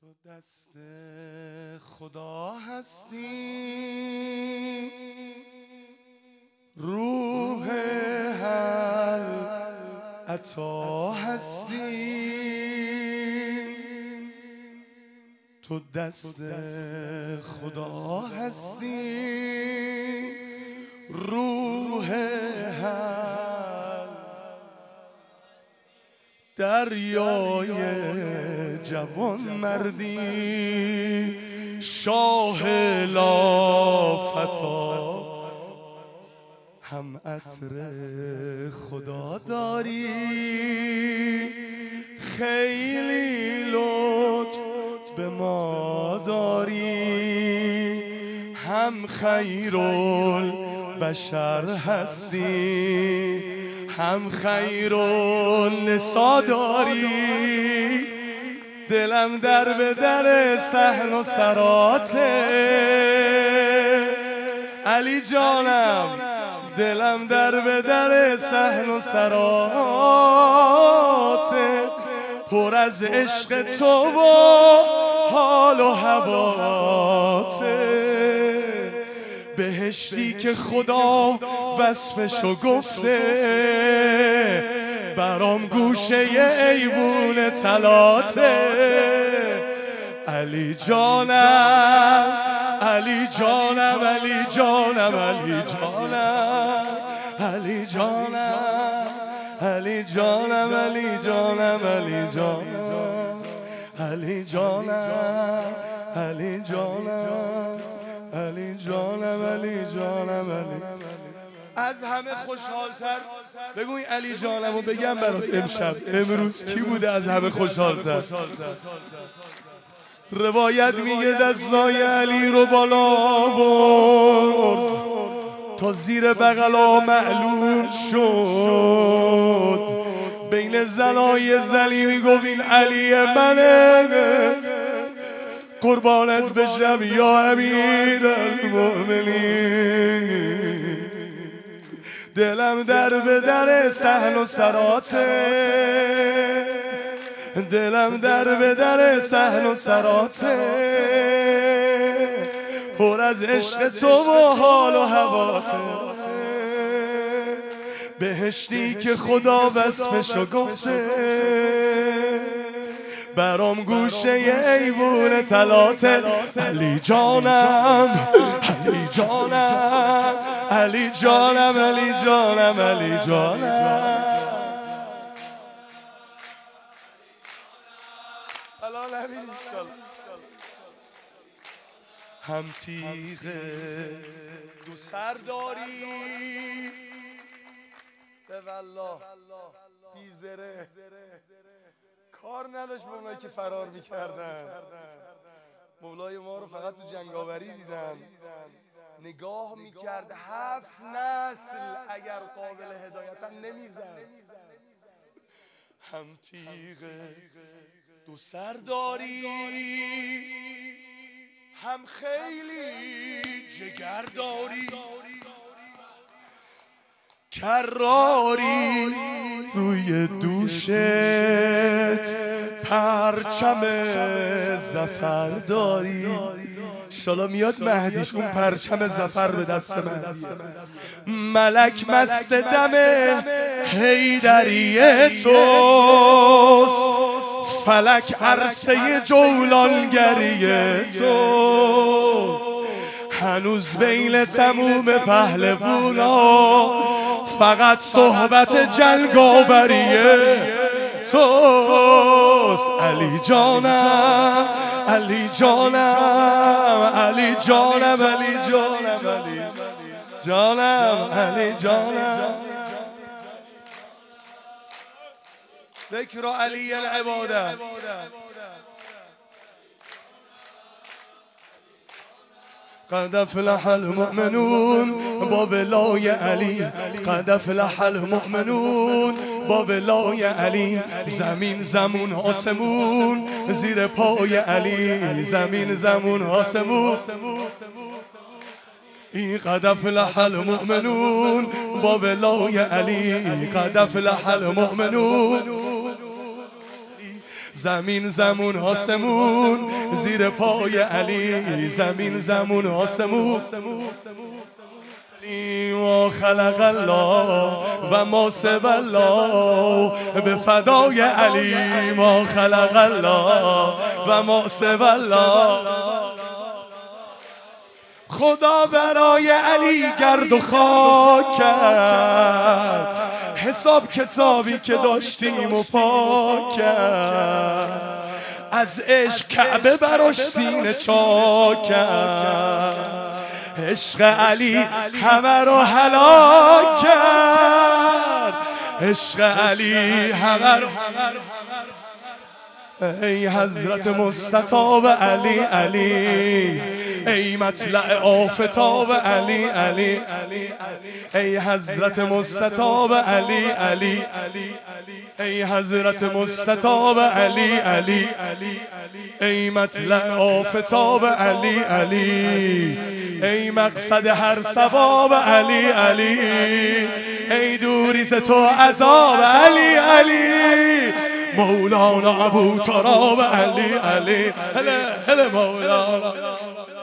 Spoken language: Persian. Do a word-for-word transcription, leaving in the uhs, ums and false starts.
تو دست خدا هستی، روح حل عطا هستی. تو دست خدا هستی، روح حل دریای جوان مردی، شاه لافتا هم عطر خدا داری. خیلی لطف به ما داری، هم خیرالبشر هستی، هم خیرالنسا داری. دلم در به در صحن و سراته علی جانم، دلم در به در صحن و سراته، پر از عشق تو و حال و هواته. بهشتی که خدا وصفشو گفته، برام گوشه ایوون طلاته. علی جانم علی جانم علی جانم علی جانم علی جانم علی جانم علی جانم علی جانم علی جانم علی جانم علی جانم علی جانم علی. از همه خوشحالتر بگو این علی جانمو بگم برات امشب امروز کی بوده از همه خوشحالتر؟ روایت میگه دستای علی رو بالا برد تا زیر بغلا معلوم شد. بین زنای زلی میگفت این علی منه، قربانت بشم یا امیر المؤمنین. دلم در به در صحن و سراته، دلم در به در صحن و سراته، پر از عشق تو و حال و هواته. بهشتی که خدا وصفشو گفته، برام گوشه ایوون طلاته. علی جانم علی جانم علی جانم علی جانم علی جانم. هم تیغ دو سر داری، به والله بیزره کار نداشت با اونایی که فرار میکردن. مولای ما رو فقط تو جنگاوری دیدن، نگاه میکرد هفت نسل اگر قابل هدایتن نمیزد. هم تیغ دو سر داری، هم خیلی جگر داری. کراری روی دوشت پرچم زفر داری. انشالله میاد مهدیش اون پرچم زفر به دست مهدیه. ملک مست دم حیدریه توست، فلک عرصه جولانگریه توست. هنوز بین تموم پهلوانا فقط صحبت جنگاوریه توست. علی جانم علی جانم علی جانم علی جانم علی جانم علی جانم. ذکر علی العباده. قد افلح المؤمنون با ولای علی، قد افلح المؤمنون با ولای علی. زمین زمون آسمون زیر پای علی، زمین زمون آسمون. این قد افلح المؤمنون با ولای علی، قد افلح المؤمنون. زمین زمون آسمون زیر پای علی، زمین زمون آسمون ما خلق الله و ما سوى الله به فدای علی، ما خلق الله و ما سوى الله. خدا برای علی گرد و خاک کرد، حساب کتابی که داشتیم و پاک کرد، از عشق کعبه براش سینه چاک کرد، عشق علی همه رو هلاک کرد، عشق علی همه رو. ای حضرت مستطاب علی علی، ای مطلع آفتاب علی علی، ای حضرت مستطاب علی علی، ای حضرت مستطاب علی علی، ای مطلع آفتاب علی علی، ای مقصد هر ثواب علی علی، ای دوری ز تو عذاب علی علی، مولانا ابو تراب علی علی، هله هله مولانا.